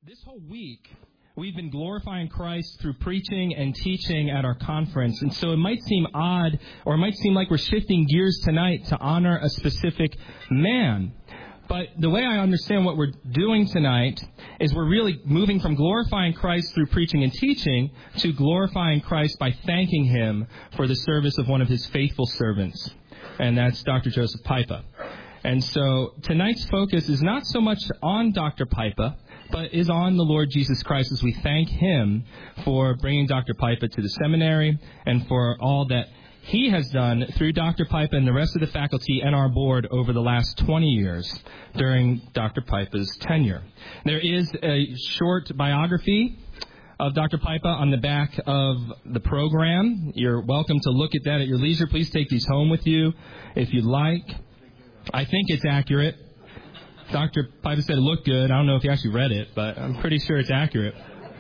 This whole week, we've been glorifying Christ through preaching and teaching at our conference. And so it might seem odd, or it might seem like we're shifting gears tonight to honor a specific man. But the way I understand what we're doing tonight is we're really moving from glorifying Christ through preaching and teaching to glorifying Christ by thanking him for the service of one of his faithful servants. And that's Dr. Joseph Pipa. And so tonight's focus is not so much on Dr. Pipa, but is on the Lord Jesus Christ as we thank him for bringing Dr. Pipa to the seminary and for all that he has done through Dr. Pipa and the rest of the faculty and our board over the last 20 years during Dr. Pipa's tenure. There is a short biography of Dr. Pipa on the back of the program. You're welcome to look at that at your leisure. Please take these home with you if you'd like. I think it's accurate. Dr. Pipa said it looked good. I don't know if he actually read it, but I'm pretty sure it's accurate.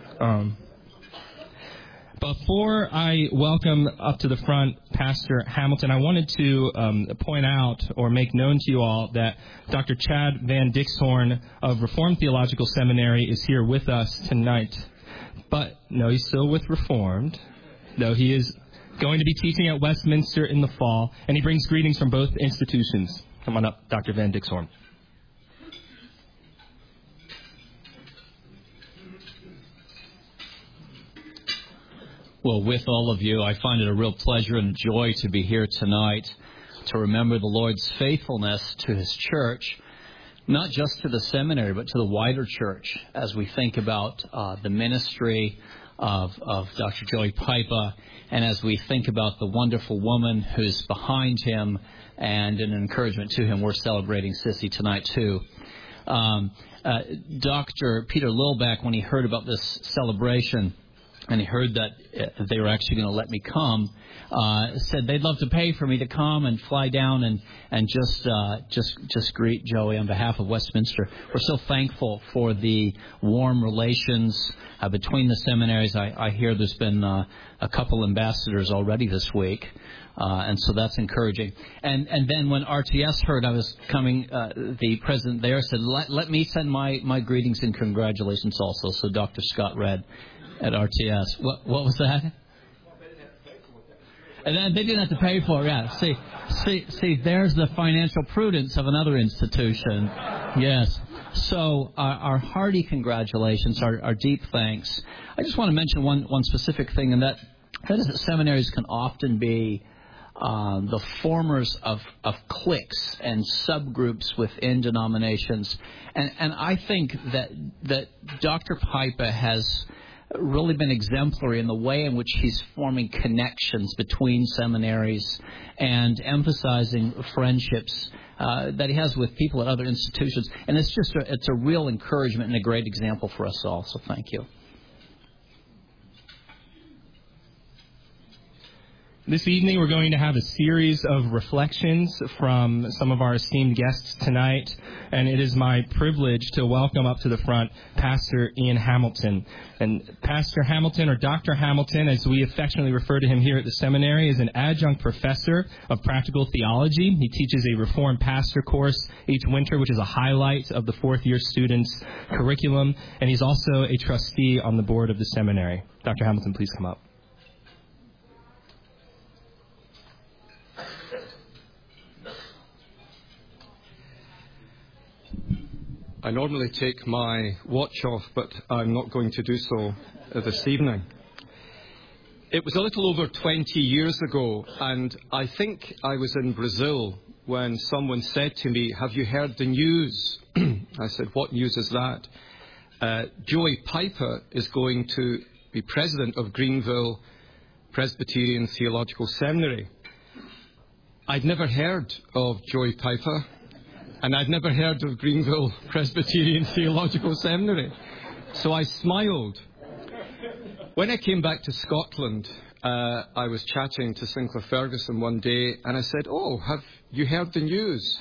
Before I welcome up to the front Pastor Hamilton, I wanted to point out or make known to you all that Dr. Chad Van Dixhorn of Reformed Theological Seminary is here with us tonight. But, no, he's still with Reformed, though he is going to be teaching at Westminster in the fall, and he brings greetings from both institutions. Come on up, Dr. Van Dixhorn. Well, with all of you, I find it a real pleasure and joy to be here tonight to remember the Lord's faithfulness to his church, not just to the seminary, but to the wider church as we think about the ministry of Dr. Joey Pipa, and as we think about the wonderful woman who's behind him and an encouragement to him. We're celebrating Sissy tonight, too. Dr. Peter Lilbeck, when he heard about this celebration, and he heard that they were actually going to let me come, said they'd love to pay for me to come and fly down and just greet Joey on behalf of Westminster. We're so thankful for the warm relations between the seminaries. I hear there's been a couple ambassadors already this week, and so that's encouraging. And then when RTS heard I was coming, the president there said, let me send my greetings and congratulations also. So Dr. Scott Redd at RTS. What was that? And then they didn't have to pay for it. Yeah. See, there's the financial prudence of another institution. Yes. So our hearty congratulations, our deep thanks. I just want to mention one specific thing, and that is that seminaries can often be the formers of cliques and subgroups within denominations. And I think that Dr. Pipa has really been exemplary in the way in which he's forming connections between seminaries and emphasizing friendships that he has with people at other institutions. And it's a real encouragement and a great example for us all. So thank you. This evening, we're going to have a series of reflections from some of our esteemed guests tonight, and it is my privilege to welcome up to the front Pastor Ian Hamilton. And Pastor Hamilton, or Dr. Hamilton, as we affectionately refer to him here at the seminary, is an adjunct professor of practical theology. He teaches a Reformed pastor course each winter, which is a highlight of the fourth-year students' curriculum, and he's also a trustee on the board of the seminary. Dr. Hamilton, please come up. I normally take my watch off, but I'm not going to do so this evening. It was a little over 20 years ago, and I think I was in Brazil when someone said to me, "Have you heard the news?" I said, "What news is that?" Joey Pipa is going to be president of Greenville Presbyterian Theological Seminary. I'd never heard of Joey Pipa. And I'd never heard of Greenville Presbyterian Theological Seminary. So I smiled. When I came back to Scotland, I was chatting to Sinclair Ferguson one day, and I said, "Oh, have you heard the news?"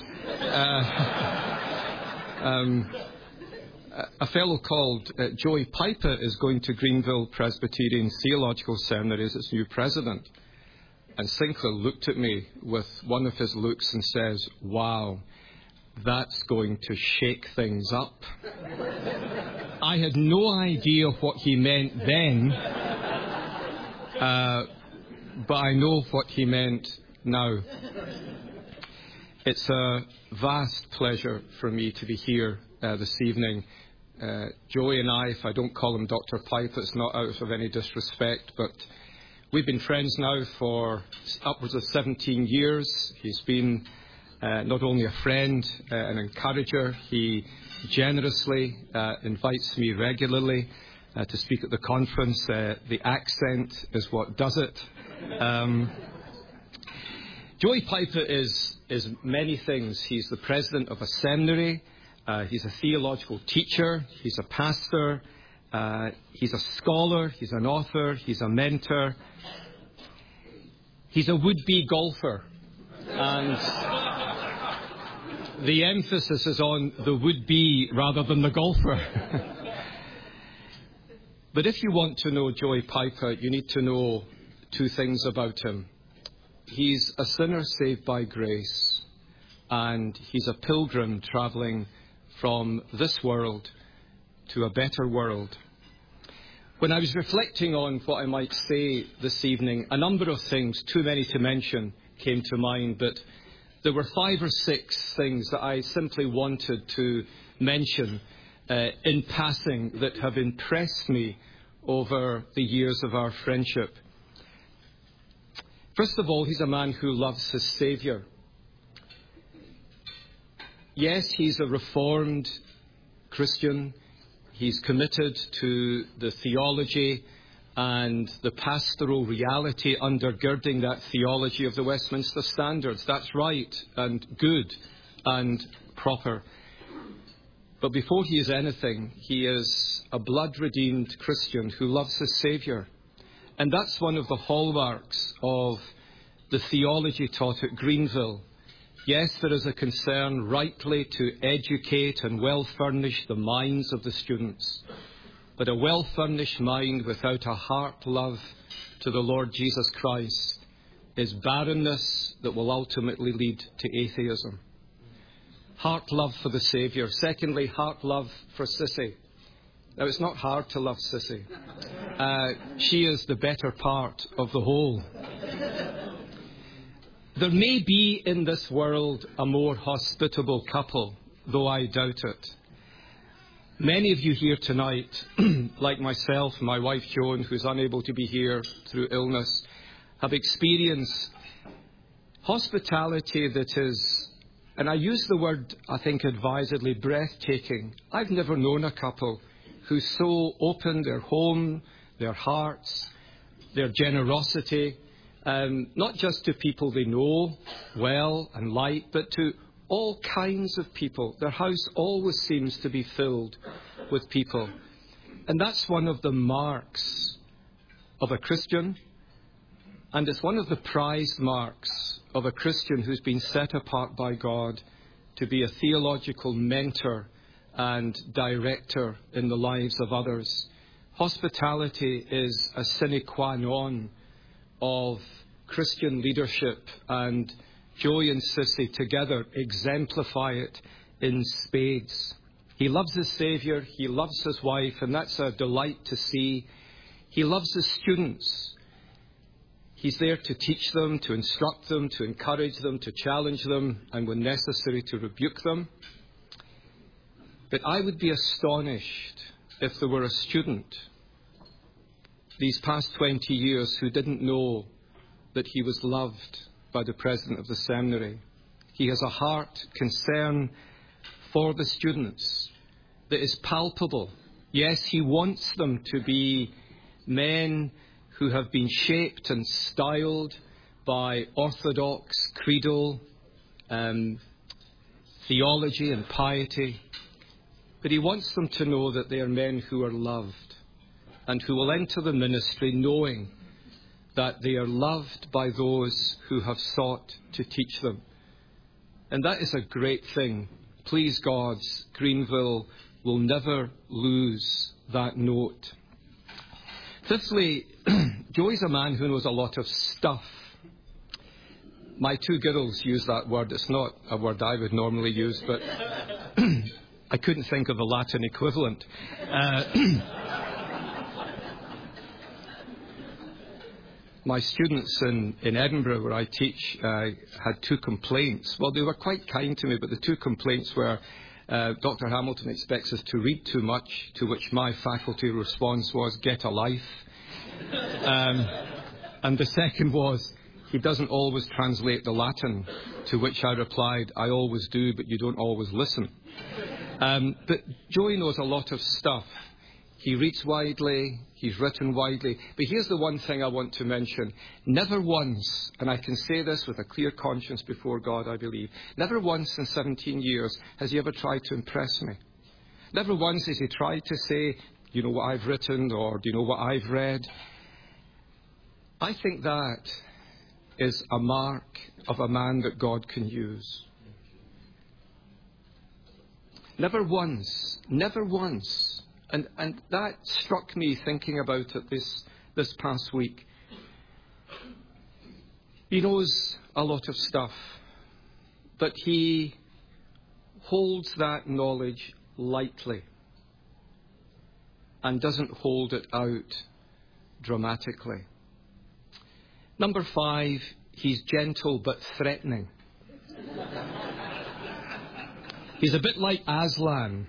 A fellow called Joey Pipa is going to Greenville Presbyterian Theological Seminary as its new president. And Sinclair looked at me with one of his looks and says, "Wow, that's going to shake things up." I had no idea what he meant then, but I know what he meant now. It's a vast pleasure for me to be here this evening. Joey and I, if I don't call him Dr. Pipe, it's not out of any disrespect, but we've been friends now for upwards of 17 years. He's been not only a friend, an encourager. He generously invites me regularly to speak at the conference. The accent is what does it. Joey Piper is many things. He's the president of a seminary. He's a theological teacher. He's a pastor. He's a scholar. He's an author. He's a mentor. He's a would-be golfer. And the emphasis is on the would-be rather than the golfer. But if you want to know Joey Piper, you need to know two things about him. He's a sinner saved by grace, and he's a pilgrim travelling from this world to a better world. When I was reflecting on what I might say this evening, a number of things, too many to mention, came to mind, but there were 5 or 6 things that I simply wanted to mention in passing that have impressed me over the years of our friendship. First of all, he's a man who loves his Saviour. Yes, he's a reformed Christian. He's committed to the theology and the pastoral reality undergirding that theology of the Westminster Standards. That's right and good and proper. But before he is anything, he is a blood-redeemed Christian who loves his Saviour. And that's one of the hallmarks of the theology taught at Greenville. Yes, there is a concern rightly to educate and well-furnish the minds of the students. But a well-furnished mind without a heart love to the Lord Jesus Christ is barrenness that will ultimately lead to atheism. Heart love for the Saviour. Secondly, heart love for Sissy. Now, it's not hard to love Sissy. She is the better part of the whole. There may be in this world a more hospitable couple, though I doubt it. Many of you here tonight, like myself, my wife Joan, who's unable to be here through illness, have experienced hospitality that is, and I use the word, I think, advisedly, breathtaking. I've never known a couple who so opened their home, their hearts, their generosity, not just to people they know well and like, but to all kinds of people. Their house always seems to be filled with people. And that's one of the marks of a Christian, and it's one of the prized marks of a Christian who's been set apart by God to be a theological mentor and director in the lives of others. Hospitality is a sine qua non of Christian leadership, and Joey and Sissy together exemplify it in spades. He loves his Saviour, he loves his wife, and that's a delight to see. He loves his students. He's there to teach them, to instruct them, to encourage them, to challenge them, and when necessary to rebuke them. But I would be astonished if there were a student these past 20 years who didn't know that he was loved by the president of the seminary. He has a heart concern for the students that is palpable. Yes, he wants them to be men who have been shaped and styled by orthodox, creedal theology and piety. But he wants them to know that they are men who are loved and who will enter the ministry knowing that they are loved by those who have sought to teach them. And that is a great thing. Please God, Greenville will never lose that note. Fifthly, Joey's a man who knows a lot of stuff. My 2 girls use that word. It's not a word I would normally use, but I couldn't think of a Latin equivalent. My students in Edinburgh, where I teach, had two complaints. Well, they were quite kind to me, but the two complaints were, Dr. Hamilton expects us to read too much, to which my faculty response was, get a life. And the second was, he doesn't always translate the Latin, to which I replied, I always do, but you don't always listen. But Joey knows a lot of stuff. He reads widely, he's written widely. But here's the one thing I want to mention. Never once, and I can say this with a clear conscience before God, I believe, never once in 17 years has he ever tried to impress me. Never once has he tried to say, do you know what I've written, or do you know what I've read? I think that is a mark of a man that God can use. Never once. And that struck me thinking about it this past week. He knows a lot of stuff, but he holds that knowledge lightly and doesn't hold it out dramatically. Number 5, he's gentle but threatening. He's a bit like Aslan.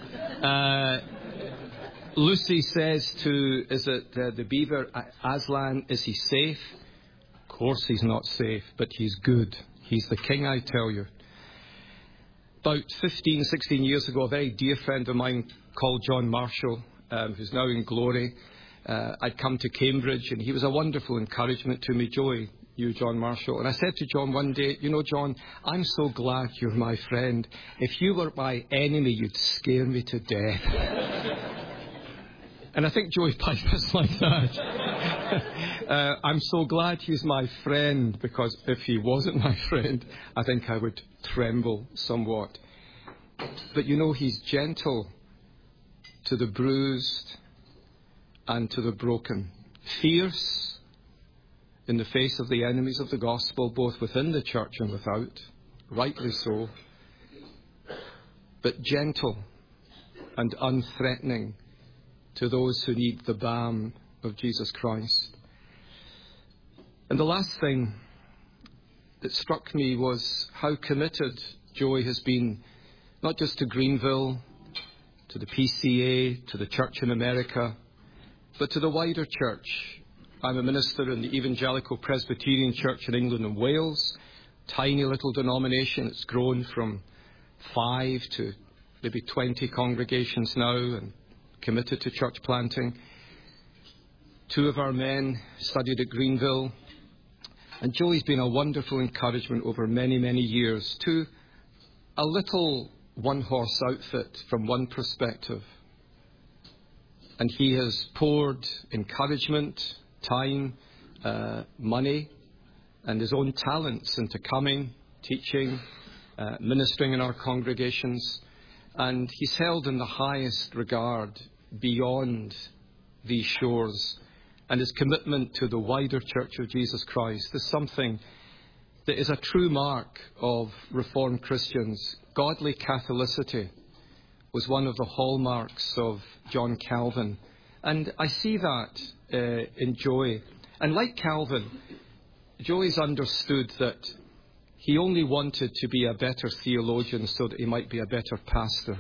Lucy says to, the beaver, Aslan, is he safe? Of course he's not safe, but he's good. He's the king, I tell you. About 15, 16 years ago, a very dear friend of mine called John Marshall, who's now in glory, I'd come to Cambridge, and he was a wonderful encouragement to me. Joey, you, John Marshall. And I said to John one day, you know, John, I'm so glad you're my friend. If you were my enemy, you'd scare me to death. And I think Joey Piper's like that. I'm so glad he's my friend, because if he wasn't my friend, I think I would tremble somewhat. But you know, he's gentle to the bruised and to the broken. Fierce in the face of the enemies of the gospel, both within the church and without. Rightly so. But gentle and unthreatening to those who need the balm of Jesus Christ. And the last thing that struck me was how committed Joey has been, not just to Greenville, to the PCA, to the church in America, but to the wider church. I'm a minister in the Evangelical Presbyterian Church in England and Wales, tiny little denomination. It's grown from 5 to maybe 20 congregations now, and committed to church planting. 2 of our men studied at Greenville. And Joey's been a wonderful encouragement over many, many years to a little one-horse outfit from one perspective. And he has poured encouragement, time, money, and his own talents into coming, teaching, ministering in our congregations. And he's held in the highest regard beyond these shores. And his commitment to the wider Church of Jesus Christ is something that is a true mark of Reformed Christians. Godly Catholicity was one of the hallmarks of John Calvin. And I see that in Joey. And like Calvin, Joey's understood that he only wanted to be a better theologian so that he might be a better pastor.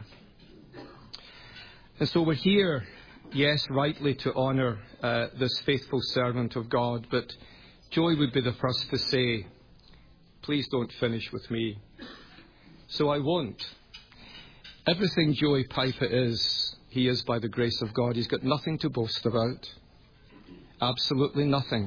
And so we're here, yes, rightly to honour this faithful servant of God, but Joey would be the first to say, please don't finish with me. So I won't. Everything Joey Piper is, he is by the grace of God. He's got nothing to boast about. Absolutely nothing.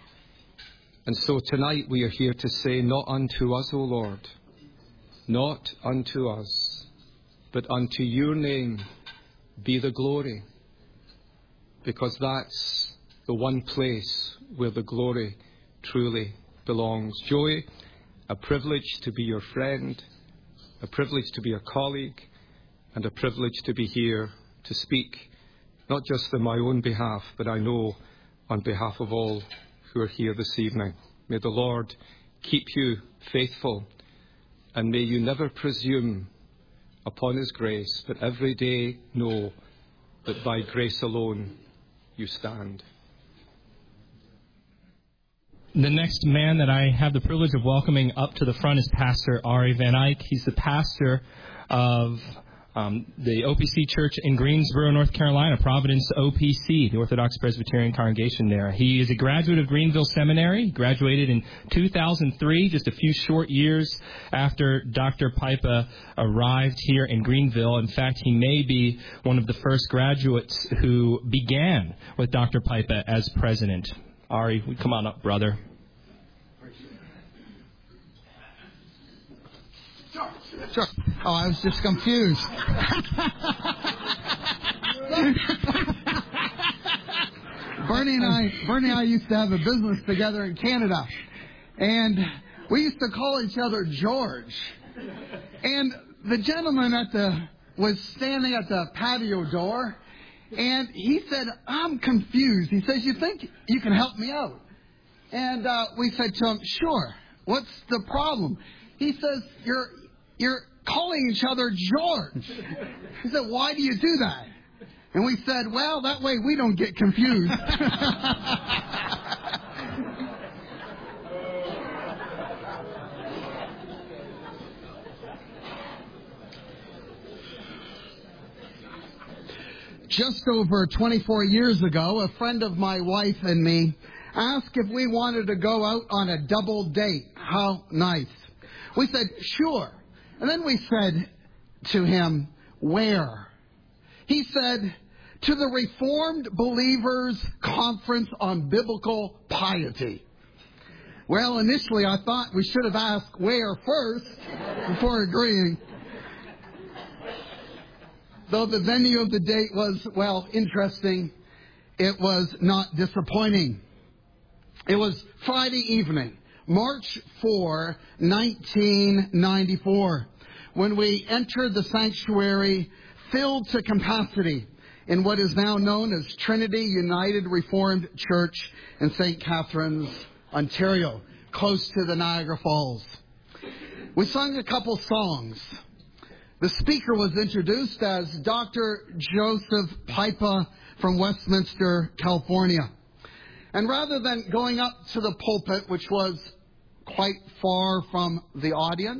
And so tonight we are here to say, not unto us, O Lord, not unto us, but unto your name be the glory, because that's the one place where the glory truly belongs. Joey, a privilege to be your friend, a privilege to be a colleague, and a privilege to be here to speak, not just on my own behalf, but I know on behalf of all who are here this evening. May the Lord keep you faithful, and may you never presume upon his grace, but every day know that by grace alone you stand. The next man that I have the privilege of welcoming up to the front is Pastor Ari Van Eyck. He's the pastor of the OPC Church in Greensboro, North Carolina, Providence OPC, the Orthodox Presbyterian congregation there. He is a graduate of Greenville Seminary, graduated in 2003, just a few short years after Dr. Pipa arrived here in Greenville. In fact, he may be one of the first graduates who began with Dr. Pipa as president. Ari, come on up, brother. Sure. Oh, I was just confused. Bernie and I used to have a business together in Canada, and we used to call each other George. And the gentleman was standing at the patio door, and he said, "I'm confused." He says, "You think you can help me out?" And we said to him, "Sure. What's the problem?" He says, You're calling each other George." He said, "Why do you do that?" And we said, "Well, that way we don't get confused." Just over 24 years ago, a friend of my wife and me asked if we wanted to go out on a double date. How nice. We said, "Sure." And then we said to him, "Where?" He said, "To the Reformed Believers Conference on Biblical Piety." Well, initially I thought we should have asked where first before agreeing. Though the venue of the date was, well, interesting, it was not disappointing. It was Friday evening, March 4, 1994, when we entered the sanctuary filled to capacity in what is now known as Trinity United Reformed Church in St. Catharines, Ontario, close to the Niagara Falls. We sung a couple songs. The speaker was introduced as Dr. Joseph Pipa from Westminster, California. And rather than going up to the pulpit, which was quite far from the audience,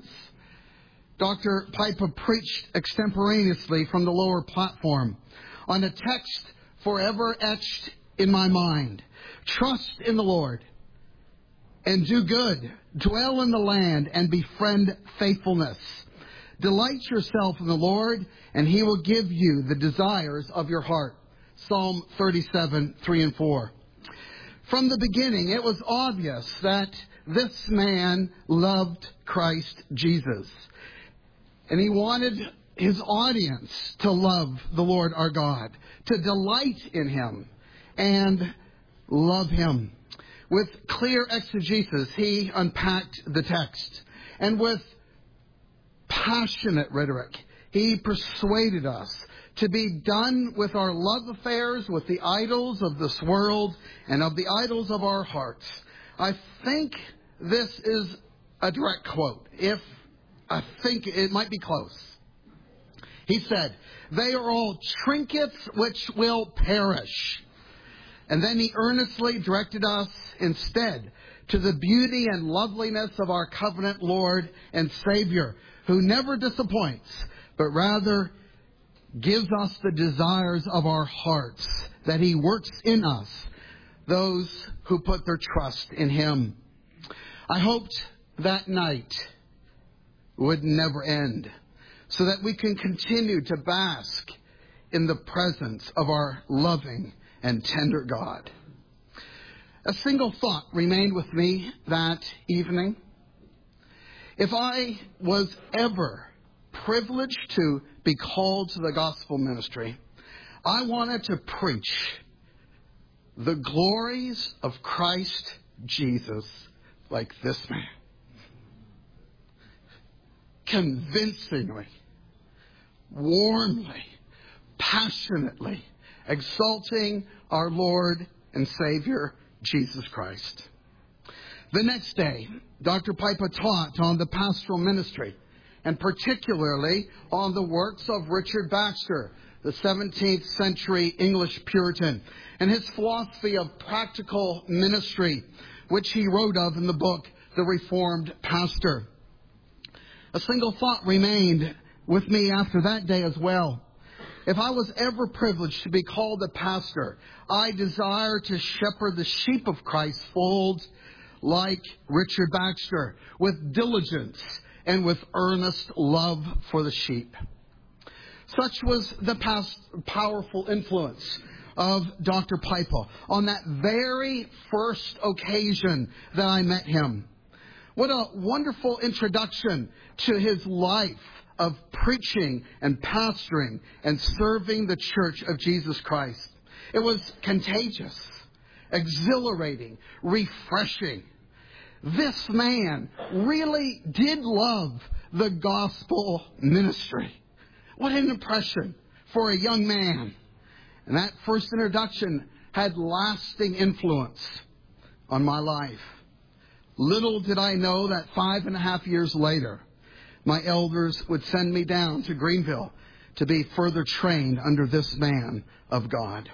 Dr. Pipa preached extemporaneously from the lower platform on a text forever etched in my mind. "Trust in the Lord and do good. Dwell in the land and befriend faithfulness. Delight yourself in the Lord, and He will give you the desires of your heart." Psalm 37, 3 and 4. From the beginning, it was obvious that this man loved Christ Jesus. And he wanted his audience to love the Lord our God, to delight in Him and love Him. With clear exegesis, he unpacked the text. And with passionate rhetoric, he persuaded us to be done with our love affairs with the idols of this world and of the idols of our hearts. I think this is a direct quote. I think it might be close. He said, "They are all trinkets which will perish." And then he earnestly directed us instead to the beauty and loveliness of our covenant Lord and Savior, who never disappoints, but rather gives us the desires of our hearts, that He works in us, those who put their trust in Him. I hoped that night would never end, so that we can continue to bask in the presence of our loving and tender God. A single thought remained with me that evening. If I was ever privileged to be called to the gospel ministry, I wanted to preach the glories of Christ Jesus like this man. Convincingly, warmly, passionately exalting our Lord and Savior, Jesus Christ. The next day, Dr. Pipa taught on the pastoral ministry and particularly on the works of Richard Baxter, the 17th century English Puritan, and his philosophy of practical ministry, which he wrote of in the book, The Reformed Pastor. A single thought remained with me after that day as well. If I was ever privileged to be called a pastor, I desire to shepherd the sheep of Christ's fold like Richard Baxter, with diligence and with earnest love for the sheep. Such was the powerful influence of Dr. Piper on that very first occasion that I met him. What a wonderful introduction to his life of preaching and pastoring and serving the Church of Jesus Christ. It was contagious, exhilarating, refreshing. This man really did love the gospel ministry. What an impression for a young man. And that first introduction had lasting influence on my life. Little did I know that 5.5 years later, my elders would send me down to Greenville to be further trained under this man of God.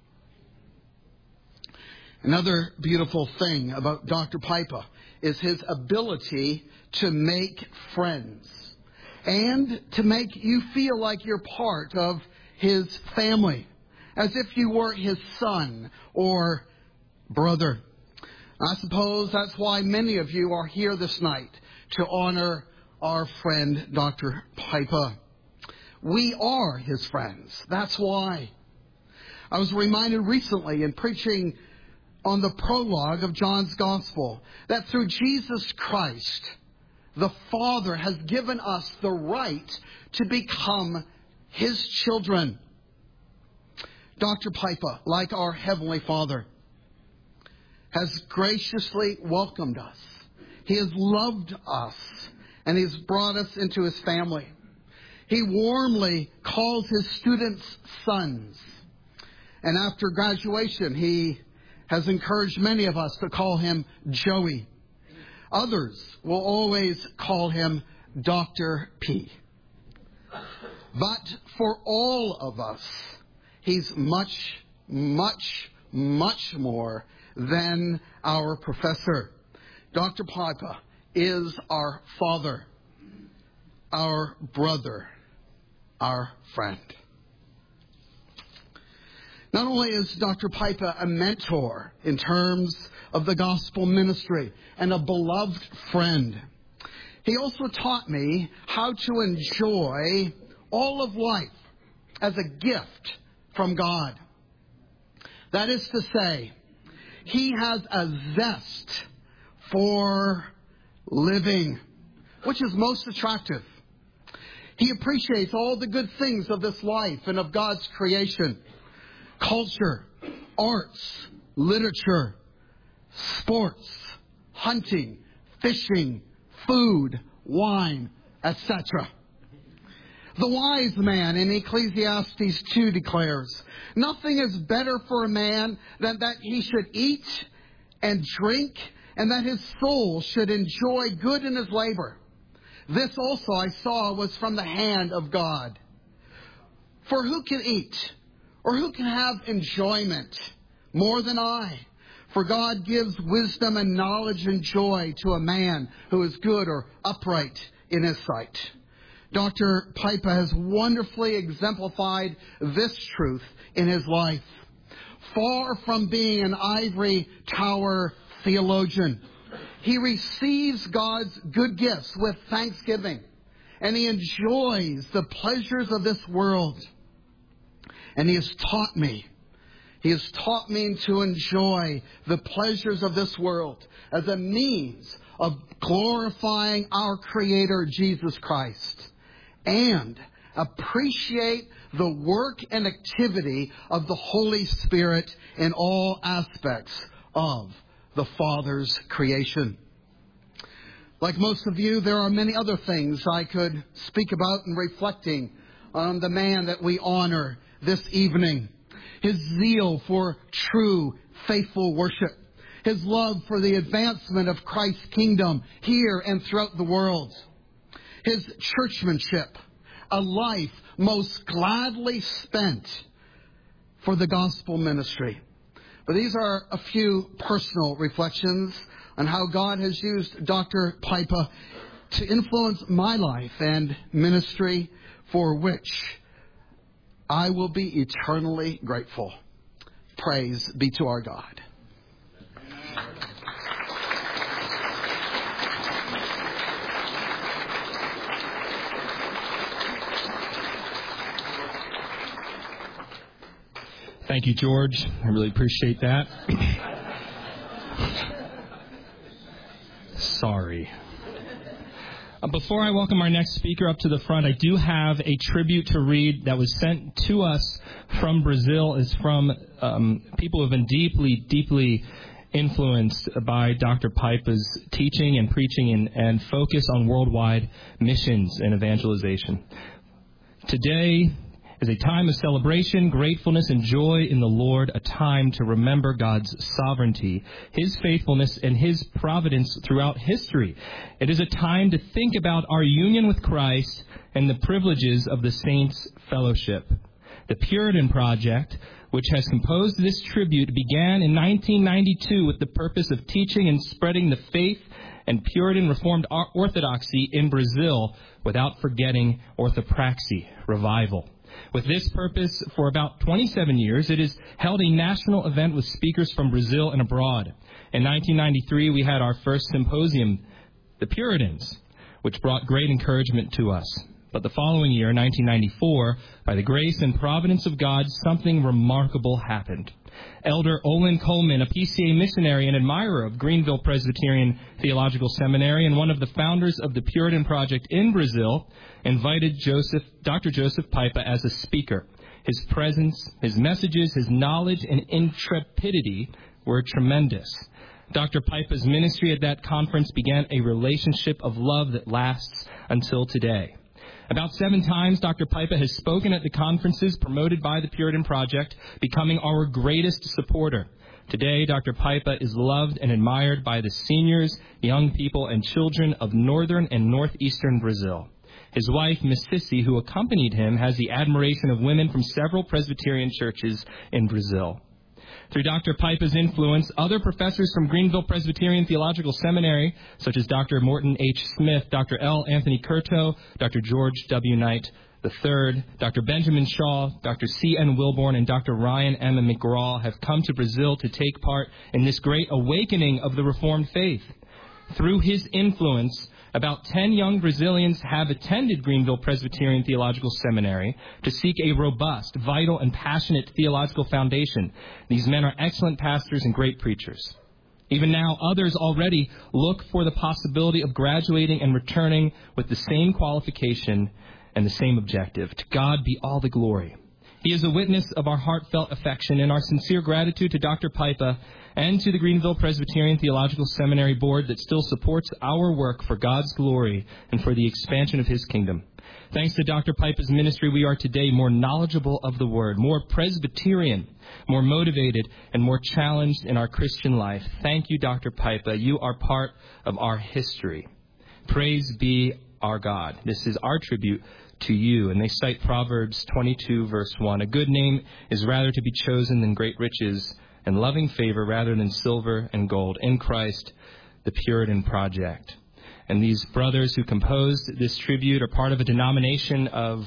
Another beautiful thing about Dr. Piper is his ability to make friends and to make you feel like you're part of his family, as if you were his son or brother. I suppose that's why many of you are here this night, to honor our friend Dr. Piper. We are his friends. That's why. I was reminded recently in preaching on the prologue of John's Gospel that through Jesus Christ, the Father has given us the right to become his children. Dr. Piper, like our Heavenly Father, has graciously welcomed us. He has loved us, and He has brought us into His family. He warmly calls His students sons. And after graduation, He has encouraged many of us to call Him Joey. Others will always call Him Dr. P. But for all of us, He's much, much, much more than our professor. Dr. Piper is our father, our brother, our friend. Not only is Dr. Piper a mentor in terms of the gospel ministry and a beloved friend, he also taught me how to enjoy all of life as a gift from God. That is to say, he has a zest for living, which is most attractive. He appreciates all the good things of this life and of God's creation. Culture, arts, literature, sports, hunting, fishing, food, wine, etc. The wise man in Ecclesiastes 2 declares, "Nothing is better for a man than that he should eat and drink, and that his soul should enjoy good in his labor." This also I saw was from the hand of God. For who can eat, or who can have enjoyment more than I? For God gives wisdom and knowledge and joy to a man who is good or upright in his sight. Dr. Piper has wonderfully exemplified this truth in his life. Far from being an ivory tower theologian, he receives God's good gifts with thanksgiving, and he enjoys the pleasures of this world. And he has taught me to enjoy the pleasures of this world as a means of glorifying our Creator, Jesus Christ, and appreciate the work and activity of the Holy Spirit in all aspects of the Father's creation. Like most of you, there are many other things I could speak about in reflecting on the man that we honor this evening. His zeal for true, faithful worship. His love for the advancement of Christ's kingdom here and throughout the world. his churchmanship, a life most gladly spent for the gospel ministry. But these are a few personal reflections on how God has used Dr. Pipa to influence my life and ministry, for which I will be eternally grateful. Praise be to our God. Thank you, George. I really appreciate that. Sorry. Before I welcome our next speaker up to the front, I do have a tribute to read that was sent to us from Brazil. It's from people who have been deeply influenced by Dr. Pipa's teaching and preaching and focus on worldwide missions and evangelization. Today is a time of celebration, gratefulness, and joy in the Lord, a time to remember God's sovereignty, His faithfulness, and His providence throughout history. It is a time to think about our union with Christ and the privileges of the saints' fellowship. The Puritan Project, which has composed this tribute, began in 1992 with the purpose of teaching and spreading the faith and Puritan Reformed orthodoxy in Brazil without forgetting orthopraxy, revival. With this purpose, for about 27 years, it has held a national event with speakers from Brazil and abroad. In 1993, we had our first symposium, The Puritans, which brought great encouragement to us. But the following year, 1994, by the grace and providence of God, something remarkable happened. Elder Olin Coleman, a PCA missionary and admirer of Greenville Presbyterian Theological Seminary and one of the founders of the Puritan Project in Brazil, invited Dr. Joseph Pipa as a speaker. His presence, his messages, his knowledge, and intrepidity were tremendous. Dr. Pipa's ministry at that conference began a relationship of love that lasts until today. About 7 times, Dr. Pipa has spoken at the conferences promoted by the Puritan Project, becoming our greatest supporter. Today, Dr. Pipa is loved and admired by the seniors, young people, and children of northern and northeastern Brazil. His wife, Miss Sissy, who accompanied him, has the admiration of women from several Presbyterian churches in Brazil. Through Dr. Pipa's influence, other professors from Greenville Presbyterian Theological Seminary, such as Dr. Morton H. Smith, Dr. L. Anthony Curto, Dr. George W. Knight III, Dr. Benjamin Shaw, Dr. C.N. Wilborn, and Dr. Ryan M. McGraw have come to Brazil to take part in this great awakening of the Reformed faith. Through his influence, about 10 young Brazilians have attended Greenville Presbyterian Theological Seminary to seek a robust, vital, and passionate theological foundation. These men are excellent pastors and great preachers. Even now, others already look for the possibility of graduating and returning with the same qualification and the same objective. To God be all the glory. He is a witness of our heartfelt affection and our sincere gratitude to Dr. Pipa and to the Greenville Presbyterian Theological Seminary Board that still supports our work for God's glory and for the expansion of His kingdom. Thanks to Dr. Pipa's ministry, we are today more knowledgeable of the Word, more Presbyterian, more motivated, and more challenged in our Christian life. Thank you, Dr. Pipa. You are part of our history. Praise be our God. This is our tribute to you. And they cite Proverbs 22, verse 1. A good name is rather to be chosen than great riches, and loving favor rather than silver and gold. In Christ, the Puritan Project. And these brothers who composed this tribute are part of a denomination of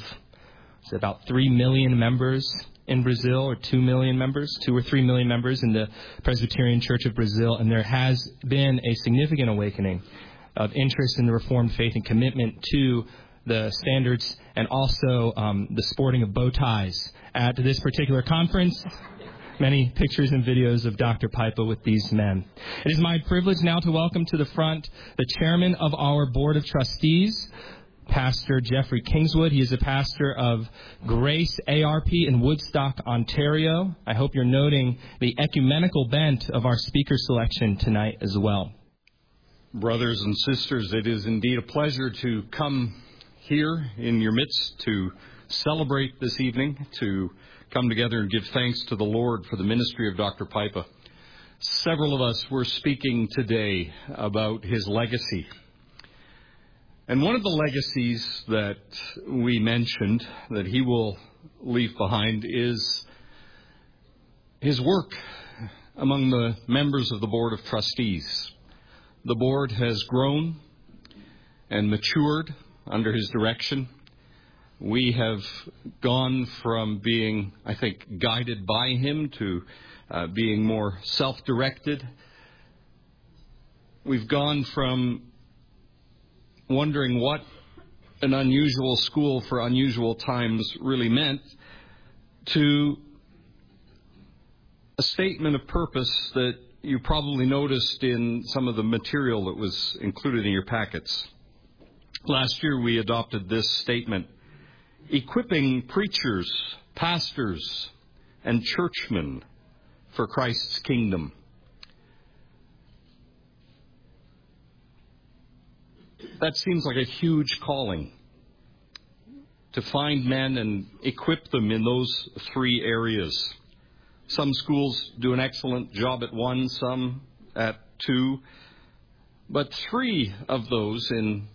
about 3 million members in Brazil, or 2 million members, 2 or 3 million members in the Presbyterian Church of Brazil. And there has been a significant awakening of interest in the Reformed faith and commitment to the standards and also the sporting of bow ties at this particular conference. Many pictures and videos of Dr. Pipa with these men. It is my privilege now to welcome to the front the chairman of our Board of Trustees, Pastor Jeffrey Kingswood. He is a pastor of Grace ARP in Woodstock, Ontario. I hope you're noting the ecumenical bent of our speaker selection tonight as well. Brothers and sisters, it is indeed a pleasure to come here in your midst to celebrate this evening, to come together and give thanks to the Lord for the ministry of Dr. Pipa. Several of us were speaking today about his legacy. And one of the legacies that we mentioned that he will leave behind is his work among the members of the Board of Trustees. The board has grown and matured under his direction. We have gone from being, I think, guided by him to being more self-directed. We've gone from wondering what an unusual school for unusual times really meant to a statement of purpose that you probably noticed in some of the material that was included in your packets. Last year we adopted this statement: equipping preachers, pastors, and churchmen for Christ's kingdom. That seems like a huge calling, to find men and equip them in those three areas. Some schools do an excellent job at one, some at two, but three of those in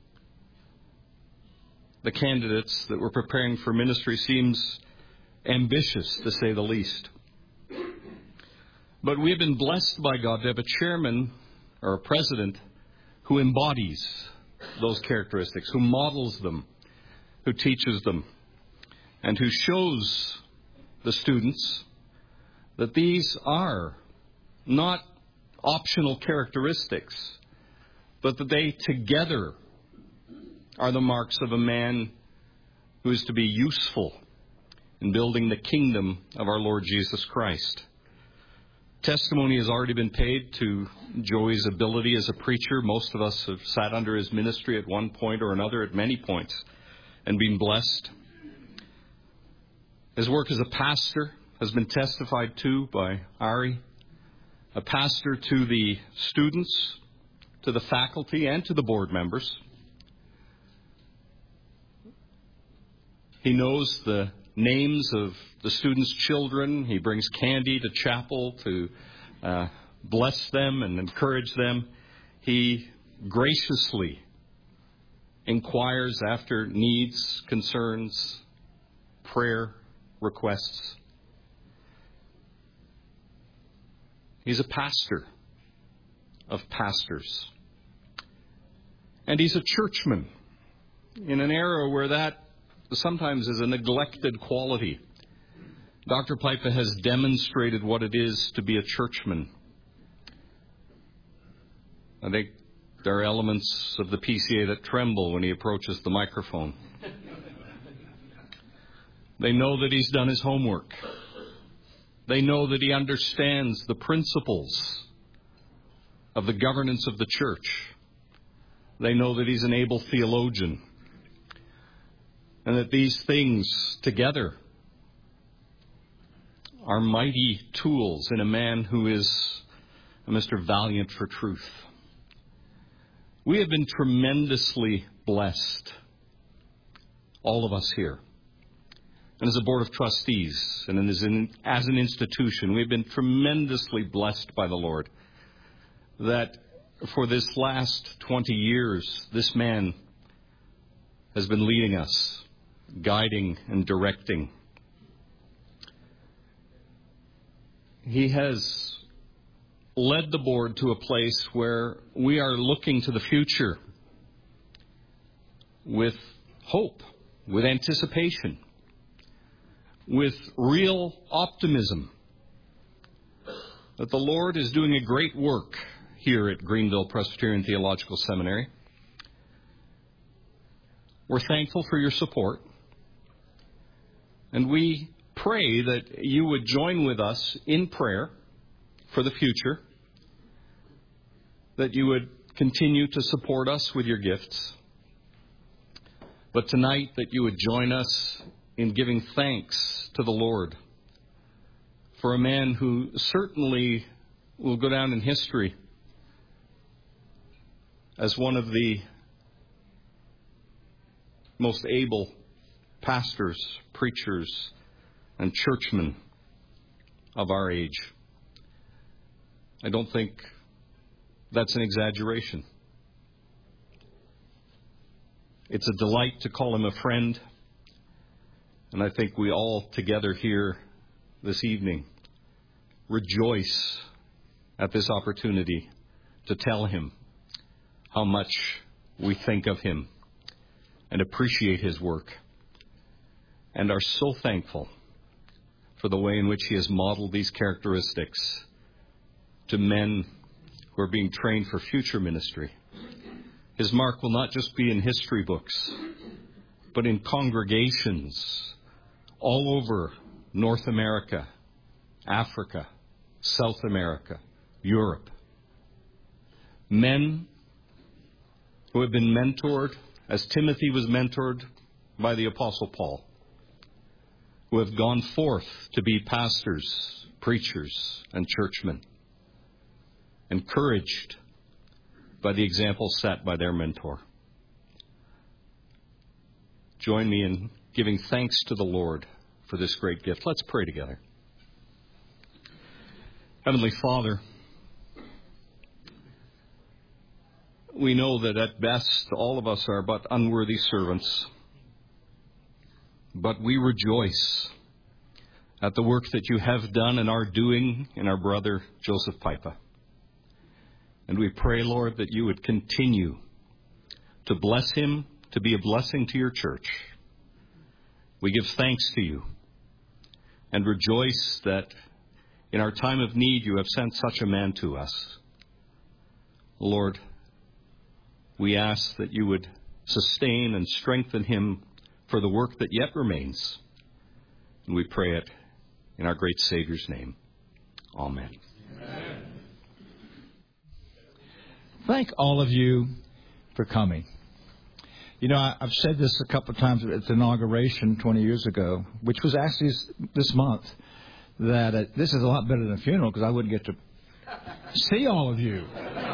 the candidates that were preparing for ministry seems ambitious, to say the least. But we have been blessed by God to have a chairman or a president who embodies those characteristics, who models them, who teaches them, and who shows the students that these are not optional characteristics, but that they together are the marks of a man who is to be useful in building the kingdom of our Lord Jesus Christ. Testimony has already been paid to Joey's ability as a preacher. Most of us have sat under his ministry at one point or another, at many points, and been blessed. His work as a pastor has been testified to by Ari, a pastor to the students, to the faculty, and to the board members. He knows the names of the students' children. He brings candy to chapel to bless them and encourage them. He graciously inquires after needs, concerns, prayer requests. He's a pastor of pastors. And he's a churchman in an era where that sometimes is a neglected quality. Dr. Pipa has demonstrated what it is to be a churchman. I think there are elements of the PCA that tremble when he approaches the microphone. They know that he's done his homework. They know that he understands the principles of the governance of the church. They know that he's an able theologian. And that these things together are mighty tools in a man who is a Mr. Valiant for truth. We have been tremendously blessed, all of us here. And as a board of trustees and as an institution, we've been tremendously blessed by the Lord that for this last 20 years, this man has been leading us, guiding and directing. He has led the board to a place where we are looking to the future with hope, with anticipation, with real optimism that the Lord is doing a great work here at Greenville Presbyterian Theological Seminary. We're thankful for your support. And we pray that you would join with us in prayer for the future, that you would continue to support us with your gifts, but tonight that you would join us in giving thanks to the Lord for a man who certainly will go down in history as one of the most able pastors, preachers, and churchmen of our age. I don't think that's an exaggeration. It's a delight to call him a friend. And I think we all together here this evening rejoice at this opportunity to tell him how much we think of him and appreciate his work, and are so thankful for the way in which he has modeled these characteristics to men who are being trained for future ministry. His mark will not just be in history books, but in congregations all over North America, Africa, South America, Europe. Men who have been mentored, as Timothy was mentored by the Apostle Paul, who have gone forth to be pastors, preachers, and churchmen, encouraged by the example set by their mentor. Join me in giving thanks to the Lord for this great gift. Let's pray together. Heavenly Father, we know that at best all of us are but unworthy servants, but we rejoice at the work that you have done and are doing in our brother Joseph Pipa. And we pray, Lord, that you would continue to bless him, to be a blessing to your church. We give thanks to you and rejoice that in our time of need you have sent such a man to us. Lord, we ask that you would sustain and strengthen him for the work that yet remains. And we pray it in our great Savior's name. Amen. Amen. Thank all of you for coming. You know, I've said this a couple of times at the inauguration 20 years ago, which was actually this month, that this is a lot better than a funeral because I wouldn't get to see all of you.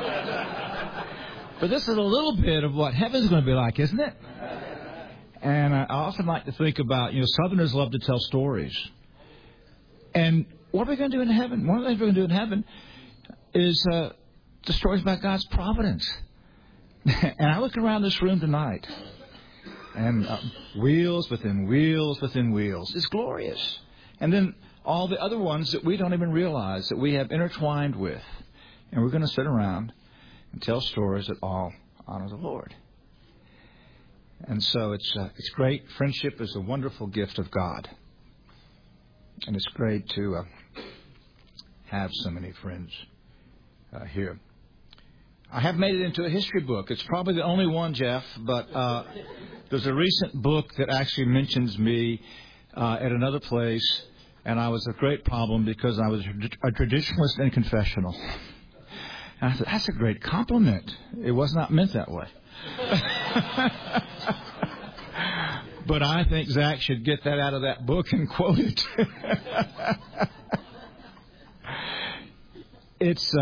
But this is a little bit of what heaven's going to be like, isn't it? And I often like to think about, Southerners love to tell stories. And what are we going to do in heaven? One of the things we're going to do in heaven is the stories about God's providence. And I look around this room tonight, and wheels within wheels within wheels. It's glorious. And then all the other ones that we don't even realize that we have intertwined with. And we're going to sit around and tell stories that all honor the Lord. And so it's great. Friendship is a wonderful gift of God. And it's great to have so many friends here. I have made it into a history book. It's probably the only one, Jeff, but there's a recent book that actually mentions me at another place, and I was a great problem because I was a traditionalist and confessional. And I said, that's a great compliment. It was not meant that way. But I think Zach should get that out of that book and quote it. It's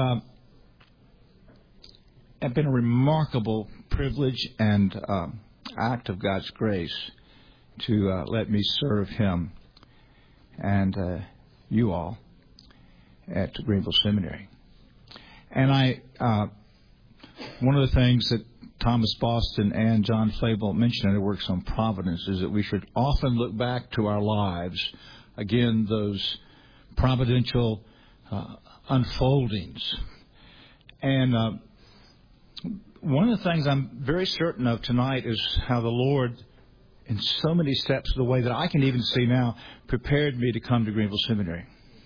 been a remarkable privilege and act of God's grace to let me serve Him and you all at Greenville Seminary. And one of the things that Thomas Boston and John Flavel mentioned in their works on providence is that we should often look back to our lives, again, those providential unfoldings. And one of the things I'm very certain of tonight is how the Lord, in so many steps of the way that I can even see now, prepared me to come to Greenville Seminary.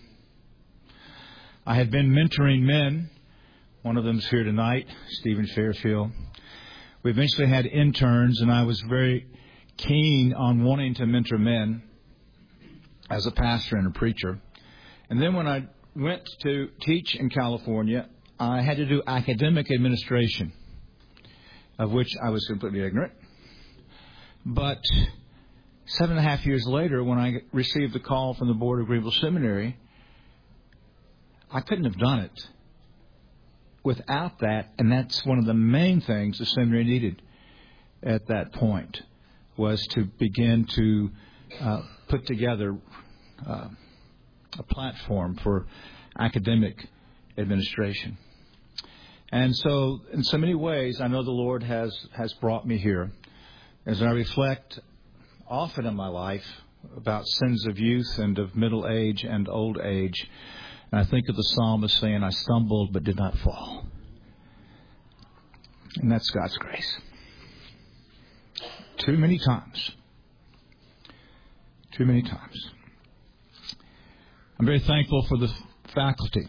I had been mentoring men. One of them is here tonight, Stephen Fairfield. We eventually had interns, and I was very keen on wanting to mentor men as a pastor and a preacher. And then when I went to teach in California, I had to do academic administration, of which I was completely ignorant. But 7.5 years later, when I received the call from the board of Greenville Seminary, I couldn't have done it without that. And that's one of the main things the seminary needed at that point, was to begin to put together a platform for academic administration. And so, in so many ways, I know the Lord has brought me here as I reflect often in my life about sins of youth and of middle age and old age, and I think of the psalmist saying, I stumbled but did not fall. And that's God's grace. Too many times. Too many times. I'm very thankful for the faculty.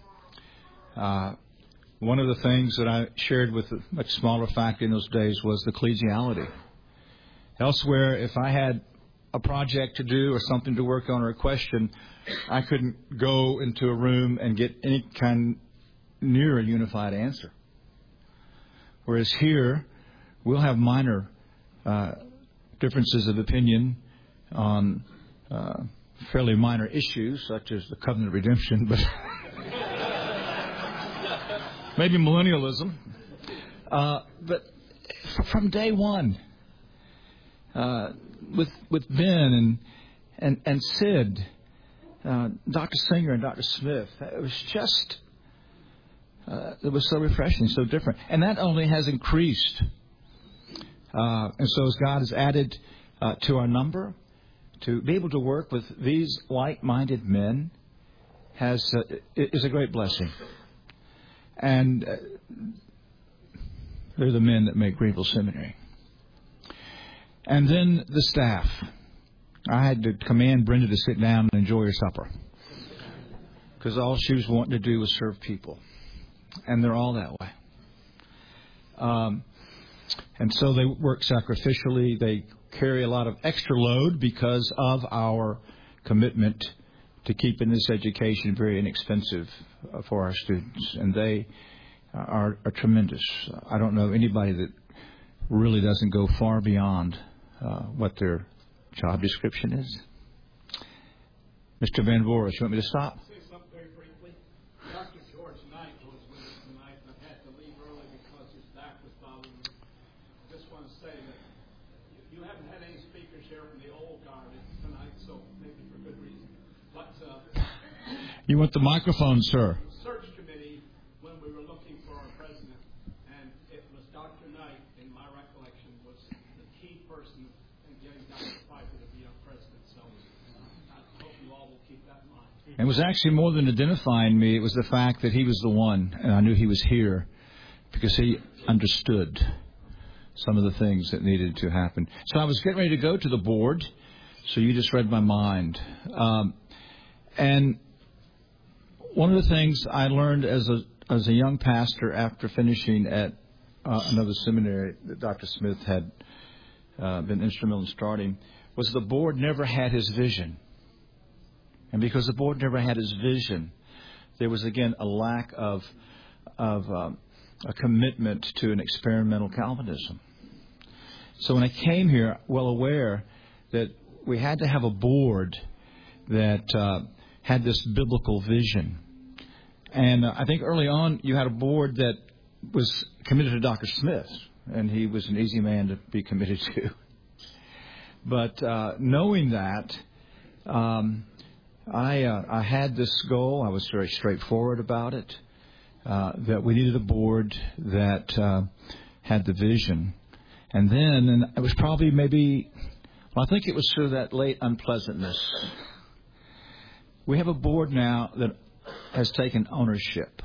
One of the things that I shared with a much smaller faculty in those days was the collegiality. Elsewhere, if I had a project to do or something to work on or a question, I couldn't go into a room and get any kind near a unified answer. Whereas here, we'll have minor differences of opinion on fairly minor issues, such as the covenant of redemption, but maybe millennialism. But from day one, with Ben and Sid, Dr. Singer and Dr. Smith, it was just it was so refreshing, so different, and that only has increased. And so as God has added to our number, to be able to work with these like-minded men is a great blessing. And they're the men that make Greenville Seminary. And then the staff. I had to command Brenda to sit down and enjoy her supper, because all she was wanting to do was serve people. And they're all that way. And so they work sacrificially. They carry a lot of extra load because of our commitment to keeping this education very inexpensive for our students. And they are tremendous. I don't know anybody that really doesn't go far beyond what their job description is. Mr. Van Voris, you want me to stop? Say something very briefly. Dr. George Knight was with us tonight, and I had to leave early because his back was bothering him. I just want to say that you haven't had any speakers here from the old guard tonight, so maybe for good reason. But you want the microphone, sir? Search committee, when we were looking for our president, and it was Dr. Knight, in my recollection, was the key person in getting Dr. Piper to be our president. So I hope you all will keep that in mind. It was actually more than identifying me. It was the fact that he was the one, and I knew he was here because he understood some of the things that needed to happen. So I was getting ready to go to the board, so you just read my mind. And one of the things I learned as a young pastor after finishing at another seminary that Dr. Smith had been instrumental in starting was the board never had his vision. And because the board never had his vision, there was, again, a lack of a commitment to an experimental Calvinism. So when I came here, well aware that we had to have a board that had this biblical vision. And I think early on you had a board that was committed to Dr. Smith, and he was an easy man to be committed to. But knowing that, I had this goal. I was very straightforward about it, that we needed a board that had the vision. And then it was probably I think it was through that late unpleasantness. We have a board now that has taken ownership.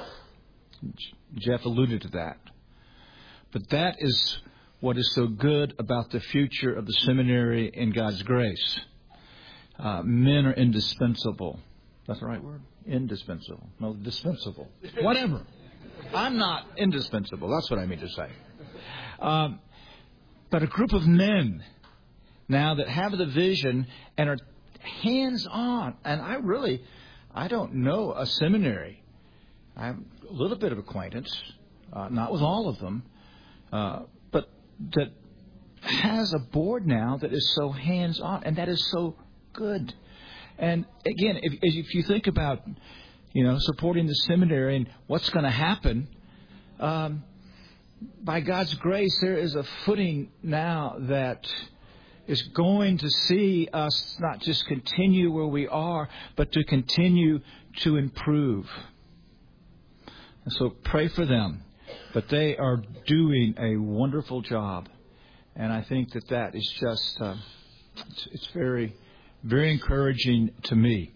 Jeff alluded to that. But that is what is so good about the future of the seminary in God's grace. Men are indispensable. That's the right word? Indispensable. No, dispensable. Whatever. I'm not indispensable. That's what I mean to say. But a group of men now that have the vision and are hands-on. And I don't know a seminary. I have a little bit of acquaintance, not with all of them, but that has a board now that is so hands-on, and that is so good. And again, if you think about, supporting the seminary and what's going to happen, by God's grace, there is a footing now that is going to see us not just continue where we are, but to continue to improve. And so pray for them. But they are doing a wonderful job. And I think that is just, it's very, very encouraging to me.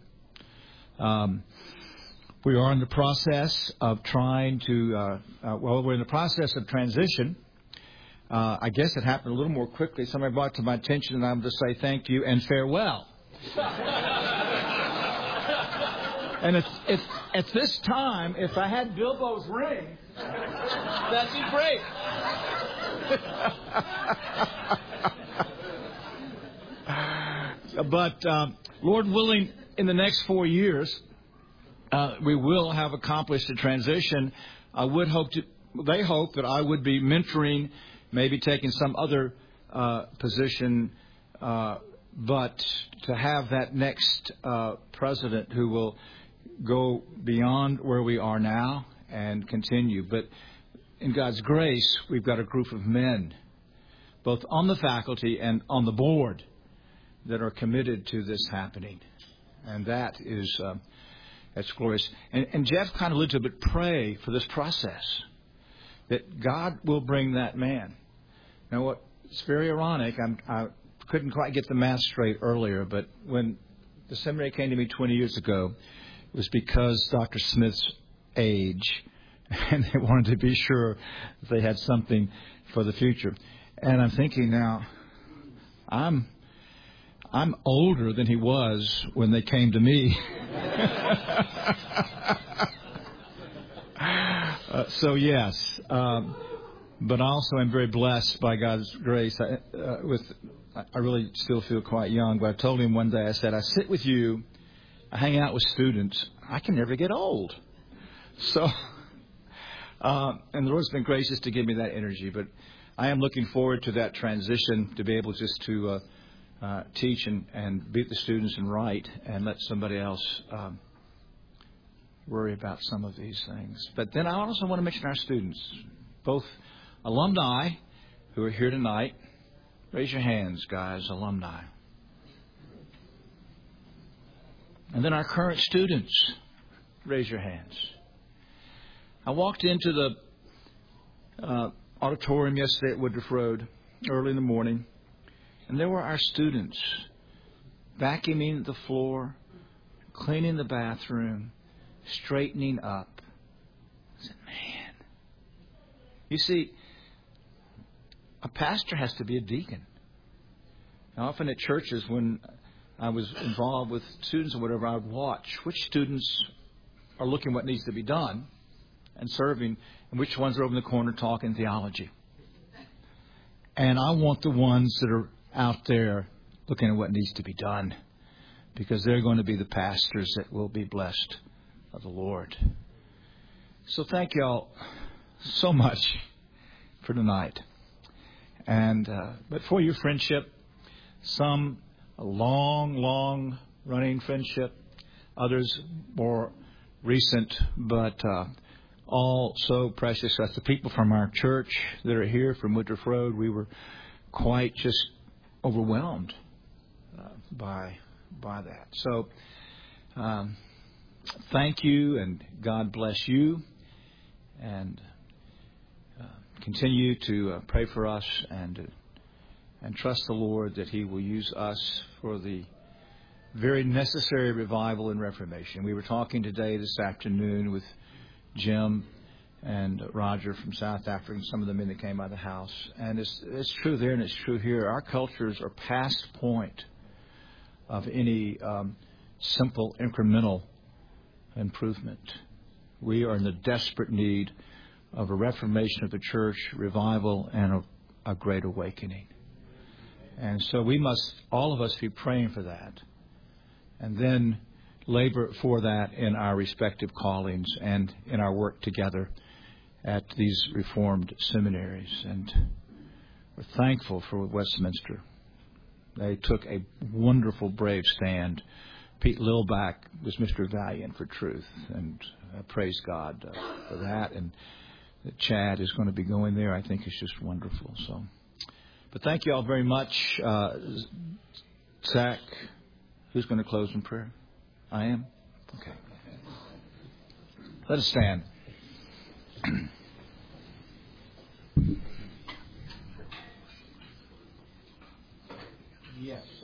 We are in the process of trying to, we're in the process of transition. I guess it happened a little more quickly. Somebody brought it to my attention, and I'm to say thank you and farewell. And it's at this time, if I had Bilbo's ring, that'd be great. But Lord willing, in the next 4 years, we will have accomplished a transition. I would hope they hope that I would be mentoring, maybe taking some other position, but to have that next president who will go beyond where we are now and continue. But in God's grace, we've got a group of men, both on the faculty and on the board, that are committed to this happening. And that is, that's glorious. And Jeff kind of alluded to it, but pray for this process, that God will bring that man. Now, what it's very ironic, I couldn't quite get the math straight earlier, but when the seminary came to me 20 years ago, it was because Dr. Smith's age, and they wanted to be sure that they had something for the future. And I'm thinking now, I'm older than he was when they came to me. So yes, but also I'm very blessed by God's grace. I really still feel quite young, but I told him one day, I said, I sit with you, I hang out with students, I can never get old. So, and the Lord's been gracious to give me that energy, but I am looking forward to that transition, to be able just to teach and beat the students and write and let somebody else worry about some of these things. But then I also want to mention our students, both alumni who are here tonight. Raise your hands, guys, alumni. And then our current students, raise your hands. I walked into the auditorium yesterday at Woodruff Road early in the morning, and there were our students vacuuming the floor, cleaning the bathroom, straightening up. I said, man. You see, a pastor has to be a deacon. Now, often at churches, when I was involved with students or whatever, I would watch which students are looking what needs to be done and serving, and which ones are over in the corner talking theology. And I want the ones that are out there looking at what needs to be done, because they're going to be the pastors that will be blessed of the Lord. So thank you all so much for tonight. And but for your friendship, some a long running friendship, others more recent, but all so precious. That's the people from our church that are here from Woodruff Road. We were quite just overwhelmed by that. So thank you, and God bless you, and continue to pray for us and trust the Lord that He will use us for the very necessary revival and reformation. We were talking today, this afternoon, with Jim and Roger from South Africa and some of the men that came out of the house. And it's true there and it's true here. Our cultures are past the point of any simple incremental improvement. We are in the desperate need of a reformation of the church, revival, and a great awakening. And so we must, all of us, be praying for that, and then labor for that in our respective callings and in our work together at these Reformed seminaries. And we're thankful for Westminster. They took a wonderful, brave stand. Pete Lilback was Mr. Valiant for truth, and I praise God for that. And Chad is going to be going there. I think it's just wonderful. So, but thank you all very much. Zach, who's going to close in prayer? I am? Okay. Let us stand.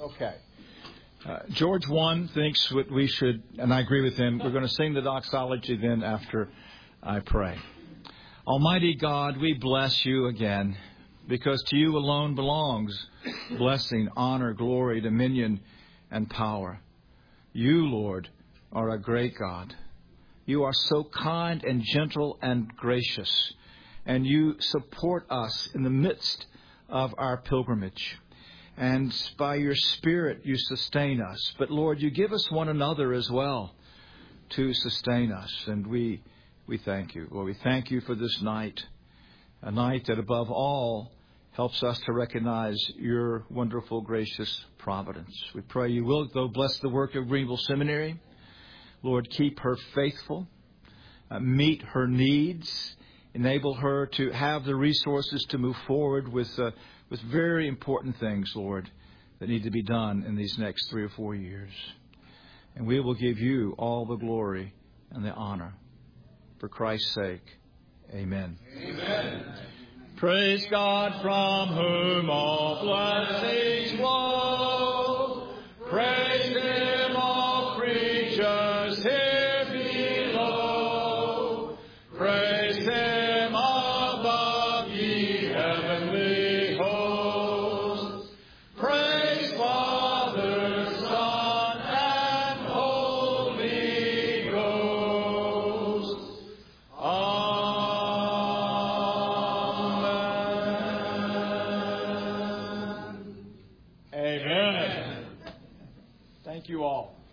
Okay. George 1 thinks what we should, and I agree with him, we're going to sing the doxology then after I pray. Almighty God, we bless you again, because to you alone belongs blessing, honor, glory, dominion, and power. You, Lord, are a great God. You are so kind and gentle and gracious, and you support us in the midst of our pilgrimage. And by your Spirit, you sustain us. But, Lord, you give us one another as well to sustain us. And we thank you. Lord, we thank you for this night, a night that above all helps us to recognize your wonderful, gracious providence. We pray you will, though, bless the work of Greenville Seminary. Lord, keep her faithful, meet her needs, enable her to have the resources to move forward with very important things, Lord, that need to be done in these next 3 or 4 years. And we will give you all the glory and the honor. For Christ's sake, amen. Amen. Praise God from whom all blessings flow. Praise Him, all creatures here below. Praise Him above, ye heavenly hosts. Praise Father, Son, and Holy Ghost. Amen. Thank you all.